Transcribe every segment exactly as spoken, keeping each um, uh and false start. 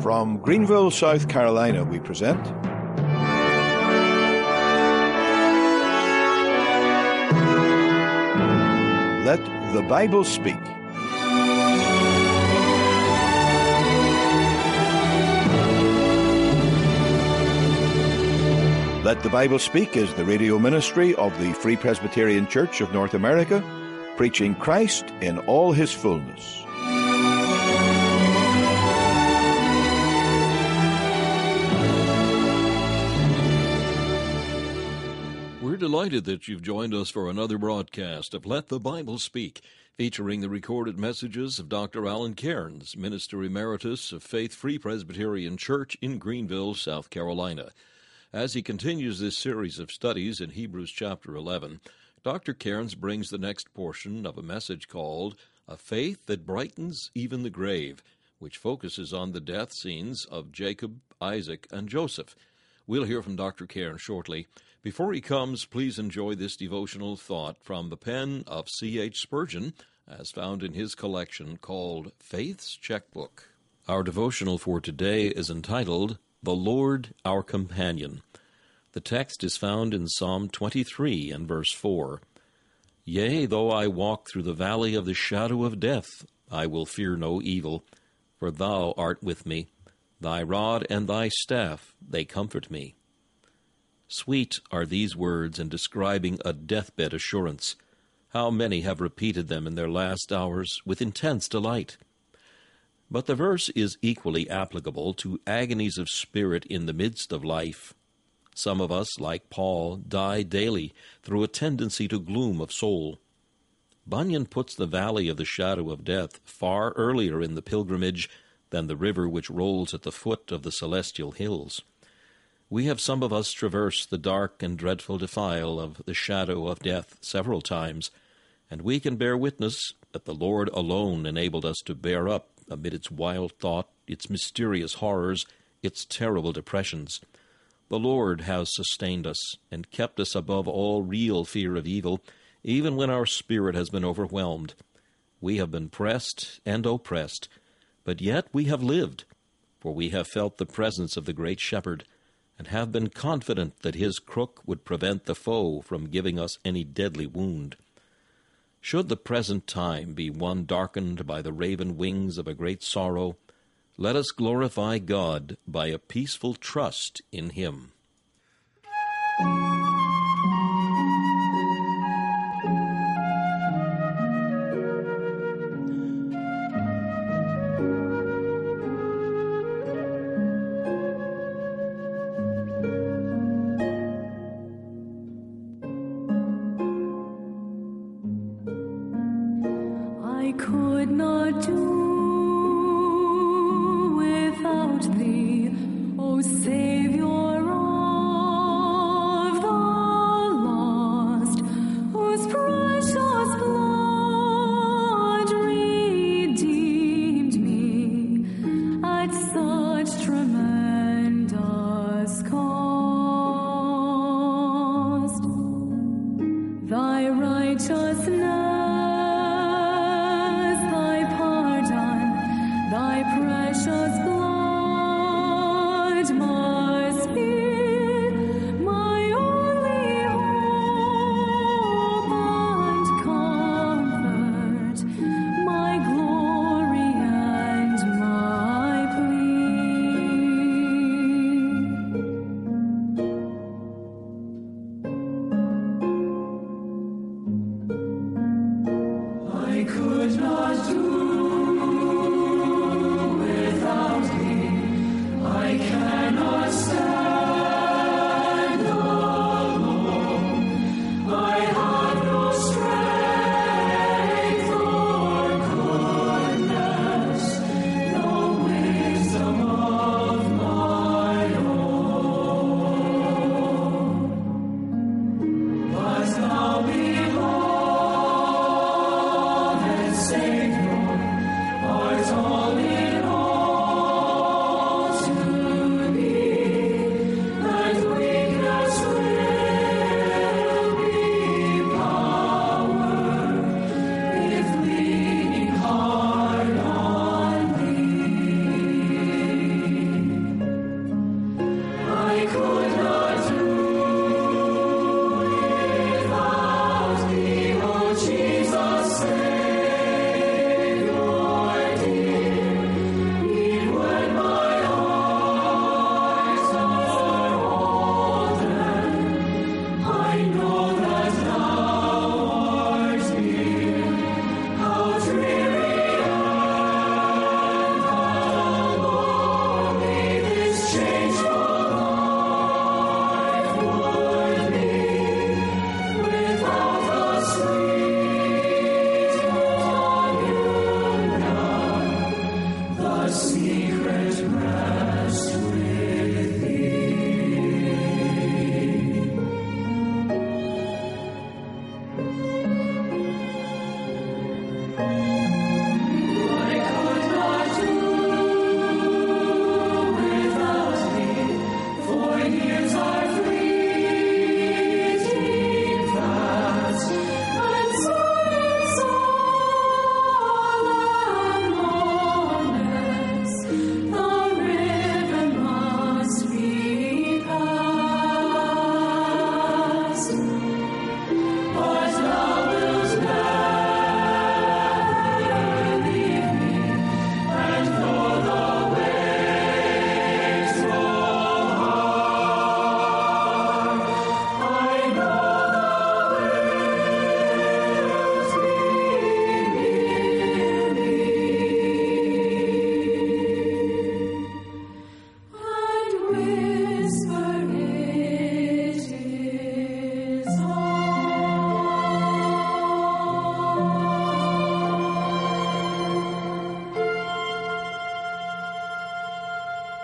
From Greenville, South Carolina, we present Let the Bible Speak. Let the Bible Speak is the radio ministry of the Free Presbyterian Church of North America, preaching Christ in all his fullness. We're delighted that you've joined us for another broadcast of Let the Bible Speak, featuring the recorded messages of Doctor Alan Cairns, Minister Emeritus of Faith Free Presbyterian Church in Greenville, South Carolina. As he continues this series of studies in Hebrews chapter eleven, Doctor Cairns brings the next portion of a message called A Faith That Brightens Even the Grave, which focuses on the death scenes of Jacob, Isaac, and Joseph. We'll hear from Doctor Cairns shortly. Before he comes, please enjoy this devotional thought from the pen of C H Spurgeon, as found in his collection called Faith's Checkbook. Our devotional for today is entitled, The Lord Our Companion. The text is found in Psalm twenty-three and verse four. Yea, though I walk through the valley of the shadow of death, I will fear no evil, for thou art with me. Thy rod and thy staff, they comfort me. Sweet are these words in describing a deathbed assurance. How many have repeated them in their last hours with intense delight. But the verse is equally applicable to agonies of spirit in the midst of life. Some of us, like Paul, die daily through a tendency to gloom of soul. Bunyan puts the valley of the shadow of death far earlier in the pilgrimage than the river which rolls at the foot of the celestial hills. We have some of us traversed the dark and dreadful defile of the shadow of death several times, and we can bear witness that the Lord alone enabled us to bear up amid its wild thought, its mysterious horrors, its terrible depressions. The Lord has sustained us and kept us above all real fear of evil, even when our spirit has been overwhelmed. We have been pressed and oppressed, but yet we have lived, for we have felt the presence of the great Shepherd, and have been confident that his crook would prevent the foe from giving us any deadly wound. Should the present time be one darkened by the raven wings of a great sorrow, let us glorify God by a peaceful trust in him. I could not do without thee, O Savior of the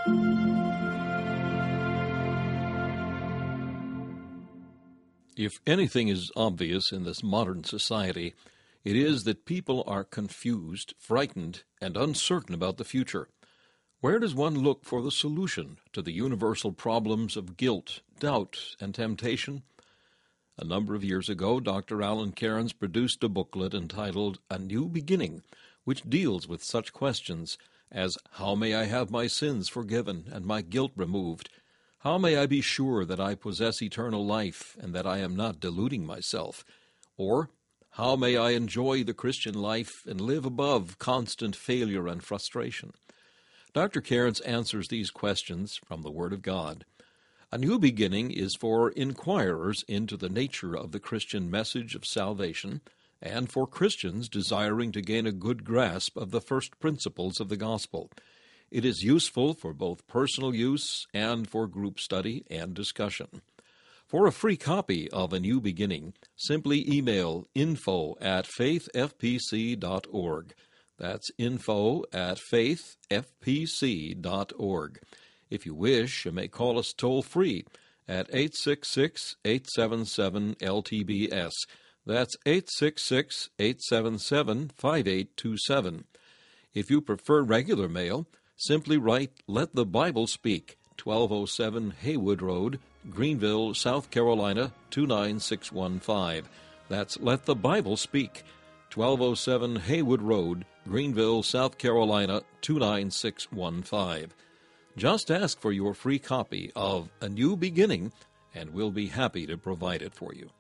If anything is obvious in this modern society, it is that people are confused, frightened, and uncertain about the future. Where does one look for the solution to the universal problems of guilt, doubt, and temptation? A number of years ago, Doctor Alan Cairns produced a booklet entitled A New Beginning, which deals with such questions as, how may I have my sins forgiven and my guilt removed? How may I be sure that I possess eternal life and that I am not deluding myself? Or, how may I enjoy the Christian life and live above constant failure and frustration? Doctor Cairns answers these questions from the Word of God. A New Beginning is for inquirers into the nature of the Christian message of salvation and for Christians desiring to gain a good grasp of the first principles of the gospel. It is useful for both personal use and for group study and discussion. For a free copy of A New Beginning, simply email info at faith f p c dot org. That's info at faith f p c dot org. If you wish, you may call us toll-free at eight six six, eight seven seven, L T B S. That's eight six six, eight seven seven, five eight two seven. If you prefer regular mail, simply write Let the Bible Speak, twelve oh seven Haywood Road, Greenville, South Carolina, two nine six one five. That's Let the Bible Speak, twelve oh seven Haywood Road, Greenville, South Carolina, two nine six one five. Just ask for your free copy of A New Beginning, and we'll be happy to provide it for you.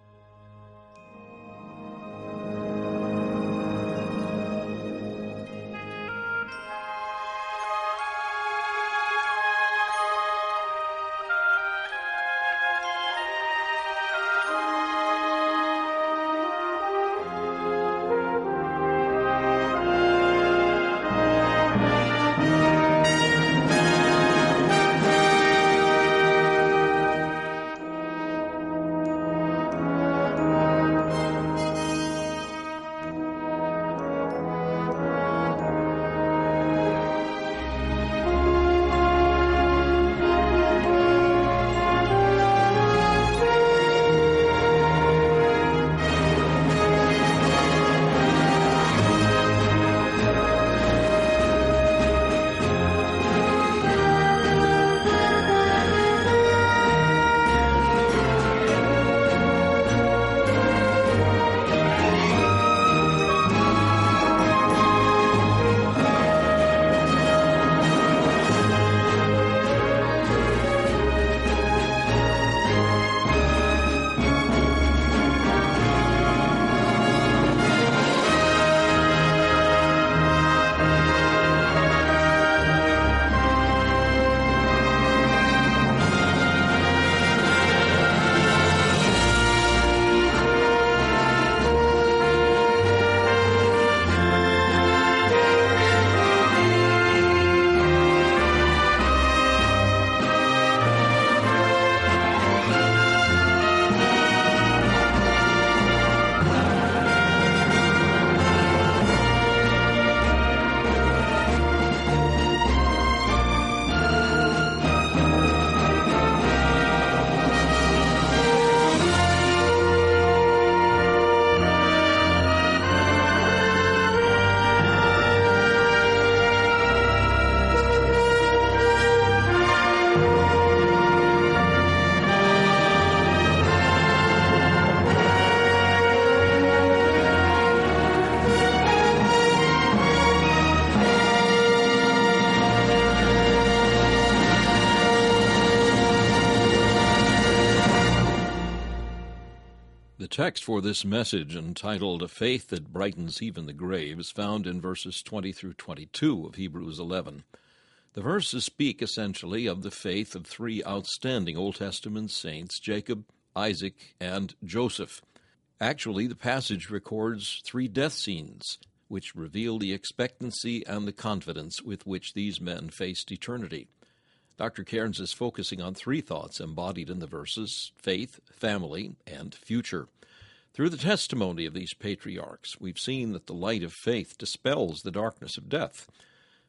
The text for this message, entitled A Faith That Brightens Even the Grave, is found in verses twenty through twenty-two of Hebrews eleven. The verses speak essentially of the faith of three outstanding Old Testament saints, Jacob, Isaac, and Joseph. Actually, the passage records three death scenes, which reveal the expectancy and the confidence with which these men faced eternity. Doctor Cairns is focusing on three thoughts embodied in the verses: faith, family, and future. Through the testimony of these patriarchs, we've seen that the light of faith dispels the darkness of death.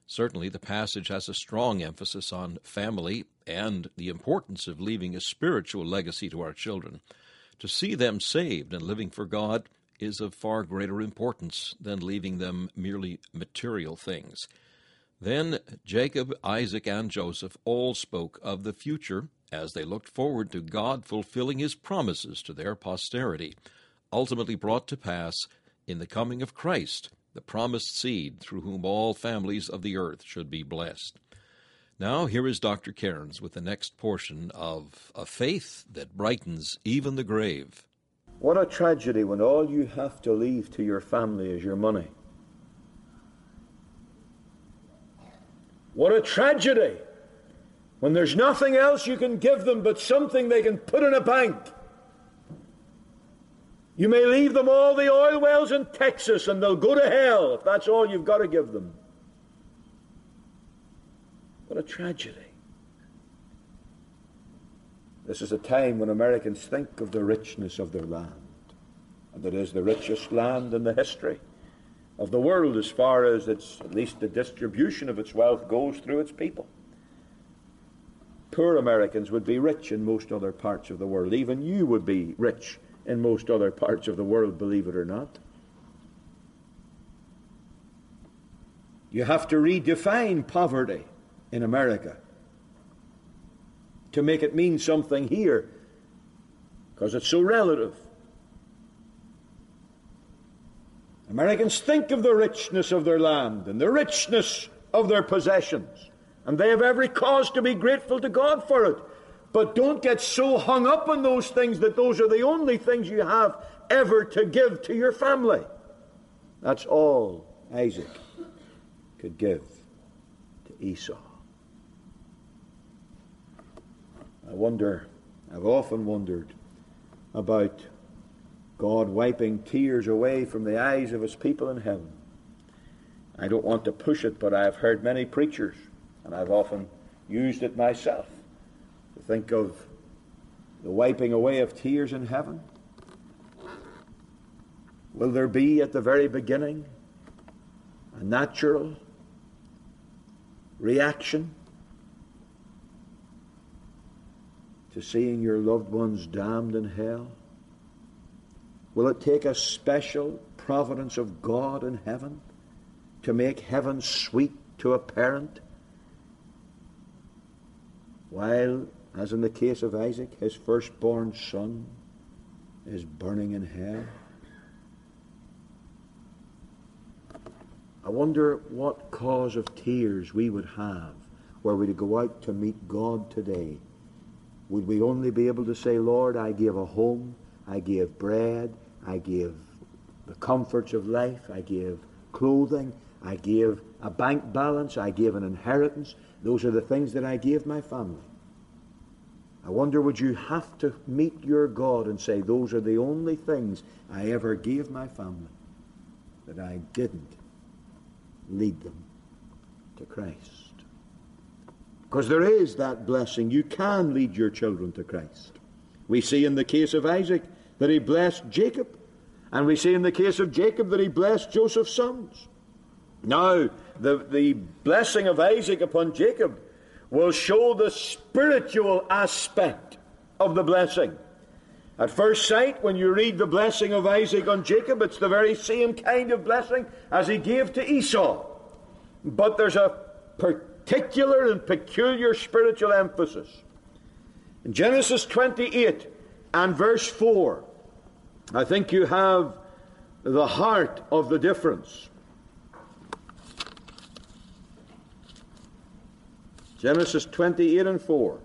Certainly, the passage has a strong emphasis on family and the importance of leaving a spiritual legacy to our children. To see them saved and living for God is of far greater importance than leaving them merely material things. Then Jacob, Isaac, and Joseph all spoke of the future as they looked forward to God fulfilling his promises to their posterity, ultimately brought to pass in the coming of Christ, the promised seed through whom all families of the earth should be blessed. Now here is Doctor Cairns with the next portion of A Faith That Brightens Even the Grave. What a tragedy when all you have to leave to your family is your money. What a tragedy when there's nothing else you can give them but something they can put in a bank. You may leave them all the oil wells in Texas and they'll go to hell if that's all you've got to give them. What a tragedy. This is a time when Americans think of the richness of their land. And it is the richest land in the history of the world as far as its, at least the distribution of its wealth goes through its people. Poor Americans would be rich in most other parts of the world. Even you would be rich in most other parts of the world, believe it or not. You have to redefine poverty in America to make it mean something here, because it's so relative. Americans think of the richness of their land and the richness of their possessions, and they have every cause to be grateful to God for it. But don't get so hung up on those things that those are the only things you have ever to give to your family. That's all Isaac could give to Esau. I wonder, I've often wondered about God wiping tears away from the eyes of his people in heaven. I don't want to push it, but I've heard many preachers, and I've often used it myself, to think of the wiping away of tears in heaven. Will there be at the very beginning a natural reaction to seeing your loved ones damned in hell? Will it take a special providence of God in heaven to make heaven sweet to a parent, while, as in the case of Isaac, his firstborn son is burning in hell? I wonder what cause of tears we would have were we to go out to meet God today. Would we only be able to say, Lord, I give a home, I give bread, I give the comforts of life, I give clothing, I give a bank balance, I give an inheritance. Those are the things that I gave my family. I wonder, would you have to meet your God and say, those are the only things I ever gave my family, that I didn't lead them to Christ? Because there is that blessing. You can lead your children to Christ. We see in the case of Isaac that he blessed Jacob. And we see in the case of Jacob that he blessed Joseph's sons. Now, the, the blessing of Isaac upon Jacob will show the spiritual aspect of the blessing. At first sight, when you read the blessing of Isaac on Jacob, it's the very same kind of blessing as he gave to Esau. But there's a particular and peculiar spiritual emphasis. In Genesis twenty-eight and verse four, I think you have the heart of the difference. Genesis twenty-eight and four.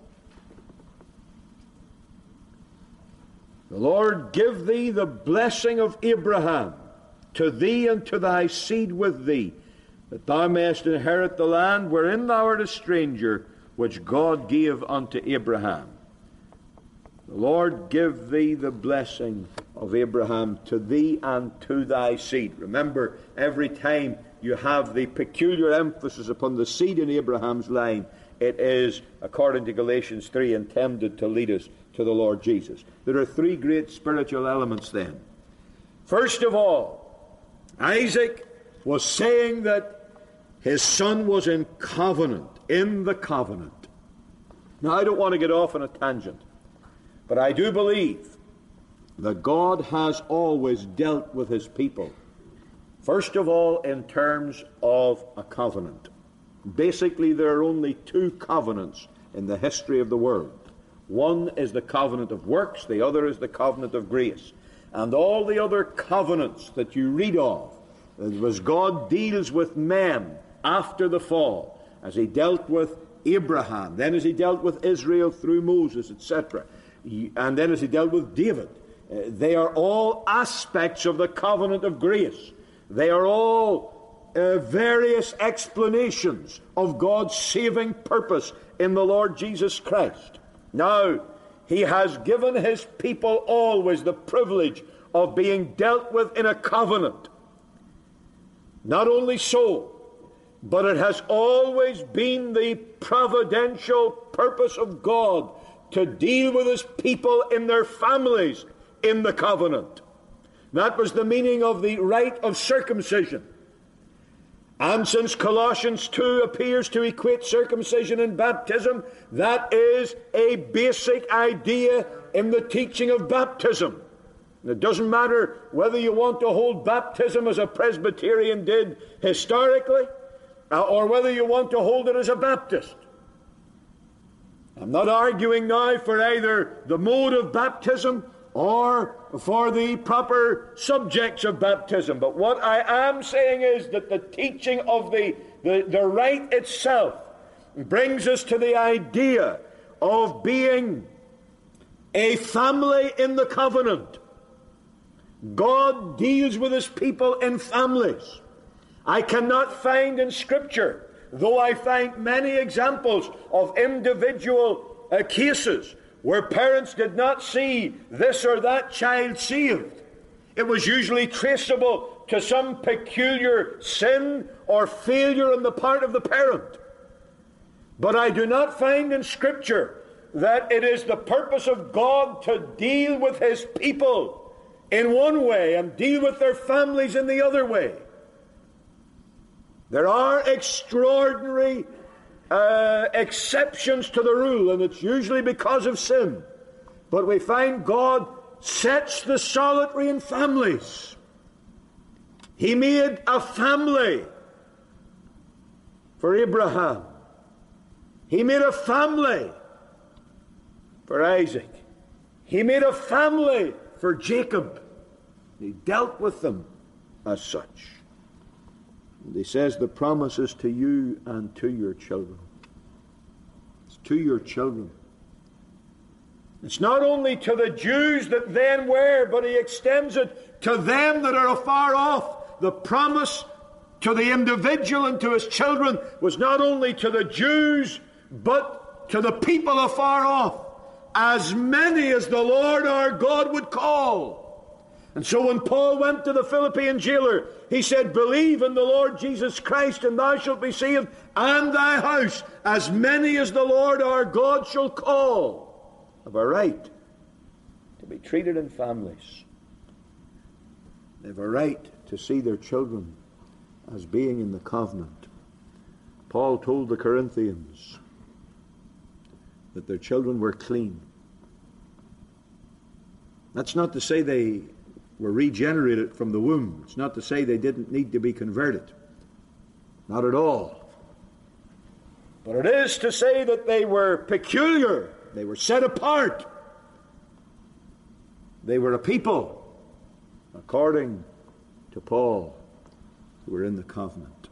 The Lord give thee the blessing of Abraham, to thee and to thy seed with thee, that thou mayest inherit the land wherein thou art a stranger, which God gave unto Abraham. The Lord give thee the blessing of Abraham, to thee and to thy seed. Remember, every time you have the peculiar emphasis upon the seed in Abraham's line, it is, according to Galatians three, intended to lead us to the Lord Jesus. There are three great spiritual elements then. First of all, Isaac was saying that His Son was in covenant, in the covenant. Now, I don't want to get off on a tangent, but I do believe that God has always dealt with his people, first of all, in terms of a covenant. Basically, there are only two covenants in the history of the world. One is the covenant of works, the other is the covenant of grace. And all the other covenants that you read of, as God deals with men after the fall, as he dealt with Abraham, then as he dealt with Israel through Moses, et cetera, and then as he dealt with David, uh, they are all aspects of the covenant of grace. They are all uh, various explanations of God's saving purpose in the Lord Jesus Christ. Now, he has given his people always the privilege of being dealt with in a covenant. Not only so, but it has always been the providential purpose of God to deal with his people in their families in the covenant. That was the meaning of the rite of circumcision. And since Colossians two appears to equate circumcision and baptism, that is a basic idea in the teaching of baptism. It doesn't matter whether you want to hold baptism as a Presbyterian did historically, uh, or whether you want to hold it as a Baptist. I'm not arguing now for either the mode of baptism or for the proper subjects of baptism. But what I am saying is that the teaching of the, the, the rite itself brings us to the idea of being a family in the covenant. God deals with his people in families. I cannot find in Scripture, though I find many examples of individual uh, cases where parents did not see this or that child saved. It was usually traceable to some peculiar sin or failure on the part of the parent. But I do not find in Scripture that it is the purpose of God to deal with his people in one way and deal with their families in the other way. There are extraordinary uh, exceptions to the rule, and it's usually because of sin. But we find God sets the solitary in families. He made a family for Abraham. He made a family for Isaac. He made a family for Jacob. He dealt with them as such. And he says the promise is to you and to your children. It's to your children. It's not only to the Jews that then were, but he extends it to them that are afar off. The promise to the individual and to his children was not only to the Jews, but to the people afar off. As many as the Lord our God would call. And so when Paul went to the Philippian jailer, he said, believe in the Lord Jesus Christ, and thou shalt be saved, and thy house, as many as the Lord our God shall call, have a right to be treated in families. They have a right to see their children as being in the covenant. Paul told the Corinthians that their children were clean. That's not to say they were regenerated from the womb. It's not to say they didn't need to be converted. Not at all. But it is to say that they were peculiar. They were set apart. They were a people, according to Paul, who were in the covenant.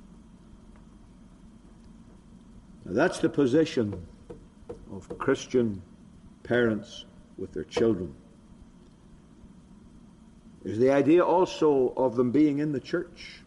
Now that's the position of Christian parents with their children. There's the idea also of them being in the church.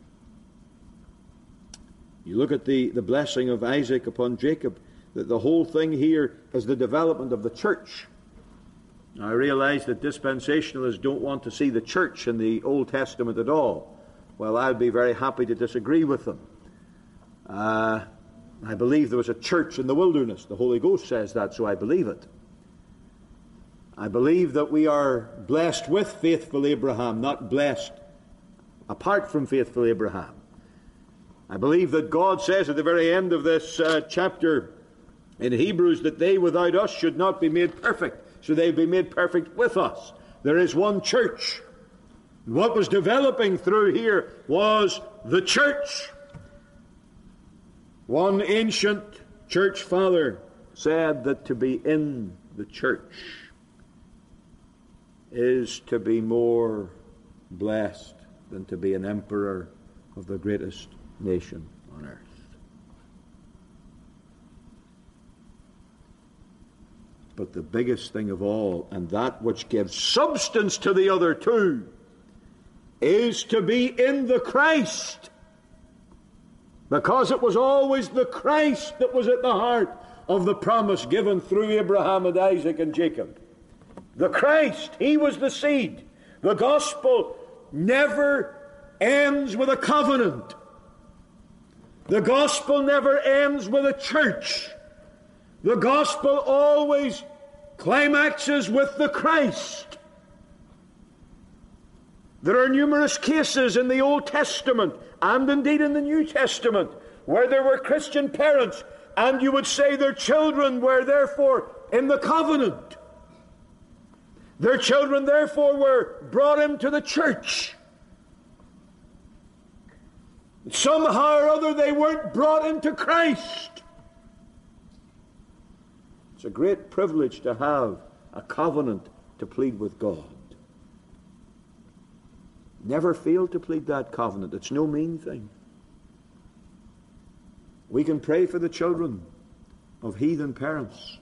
You look at the, the blessing of Isaac upon Jacob, that the whole thing here is the development of the church. Now, I realize that dispensationalists don't want to see the church in the Old Testament at all. Well, I'd be very happy to disagree with them. Uh, I believe there was a church in the wilderness. The Holy Ghost says that, so I believe it. I believe that we are blessed with faithful Abraham, not blessed apart from faithful Abraham. I believe that God says at the very end of this uh, chapter in Hebrews that they without us should not be made perfect, so they be made perfect with us. There is one church. What was developing through here was the church. One ancient church father said that to be in the church is to be more blessed than to be an emperor of the greatest nation on earth. But the biggest thing of all, and that which gives substance to the other two, is to be in the Christ. Because it was always the Christ that was at the heart of the promise given through Abraham and Isaac and Jacob. The Christ, he was the seed. The gospel never ends with a covenant. The gospel never ends with a church. The gospel always climaxes with the Christ. There are numerous cases in the Old Testament and indeed in the New Testament where there were Christian parents and you would say their children were therefore in the covenant. Their children therefore were brought into the church. Somehow or other they weren't brought into Christ. It's a great privilege to have a covenant to plead with God. Never fail to plead that covenant. It's no mean thing. We can pray for the children of heathen parents.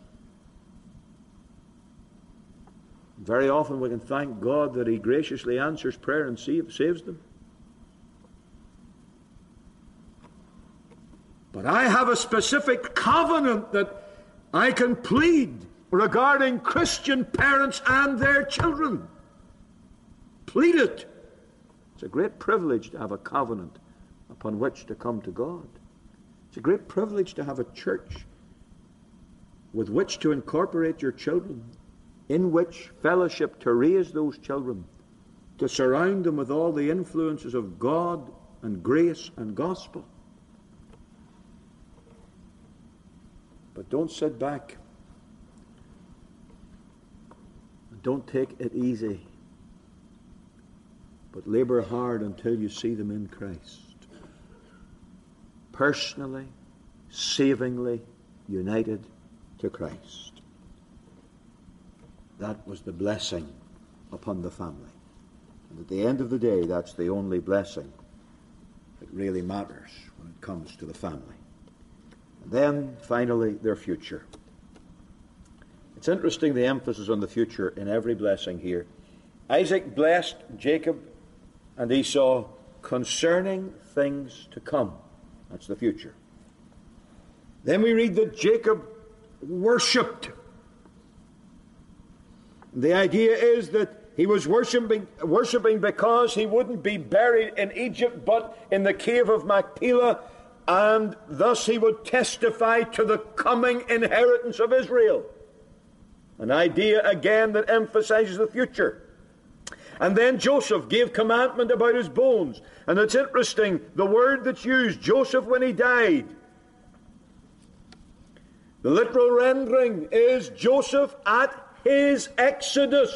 Very often we can thank God that he graciously answers prayer and save, saves them. But I have a specific covenant that I can plead regarding Christian parents and their children. Plead it. It's a great privilege to have a covenant upon which to come to God. It's a great privilege to have a church with which to incorporate your children, in which fellowship to raise those children, to surround them with all the influences of God and grace and gospel. But don't sit back. Don't take it easy. But labor hard until you see them in Christ. Personally, savingly united to Christ. That was the blessing upon the family. And at the end of the day, that's the only blessing that really matters when it comes to the family. And then, finally, their future. It's interesting the emphasis on the future in every blessing here. Isaac blessed Jacob and Esau concerning things to come. That's the future. Then we read that Jacob worshipped. The idea is that he was worshipping, worshipping because he wouldn't be buried in Egypt but in the cave of Machpelah, and thus he would testify to the coming inheritance of Israel. An idea again that emphasizes the future. And then Joseph gave commandment about his bones. And it's interesting, the word that's used, Joseph when he died. The literal rendering is Joseph at his exodus.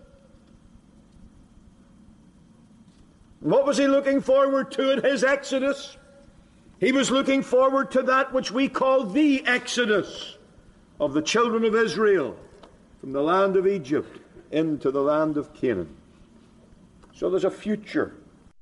What was he looking forward to in his exodus? He was looking forward to that which we call the exodus of the children of Israel from the land of Egypt into the land of Canaan. So there's a future.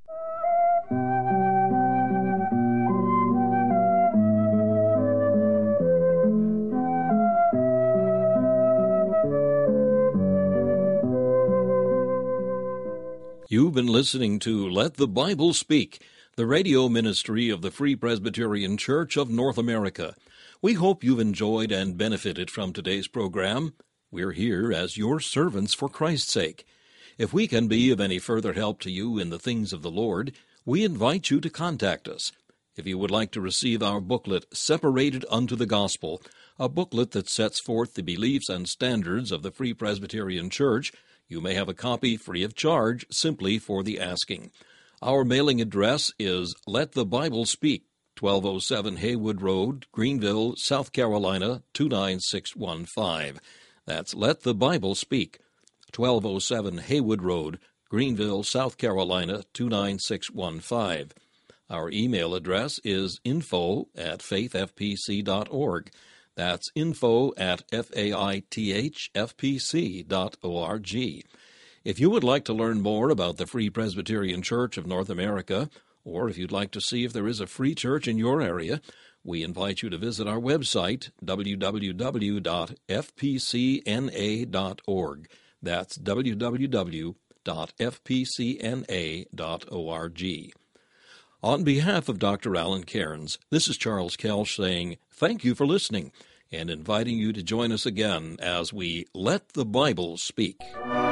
You've been listening to Let the Bible Speak, the radio ministry of the Free Presbyterian Church of North America. We hope you've enjoyed and benefited from today's program. We're here as your servants for Christ's sake. If we can be of any further help to you in the things of the Lord, we invite you to contact us. If you would like to receive our booklet, Separated Unto the Gospel, a booklet that sets forth the beliefs and standards of the Free Presbyterian Church, you may have a copy free of charge simply for the asking. Our mailing address is Let the Bible Speak, twelve oh seven Haywood Road, Greenville, South Carolina, two nine six one five. That's Let the Bible Speak, twelve oh seven Haywood Road, Greenville, South Carolina, two nine six one five. Our email address is info at faith f p c dot org. That's info at f a i t h f p c dot org. If you would like to learn more about the Free Presbyterian Church of North America, or if you'd like to see if there is a free church in your area, we invite you to visit our website, w w w dot f p c n a dot org. That's w w w dot f p c n a dot org. On behalf of Doctor Alan Cairns, this is Charles Kelsch saying thank you for listening and inviting you to join us again as we Let the Bible Speak.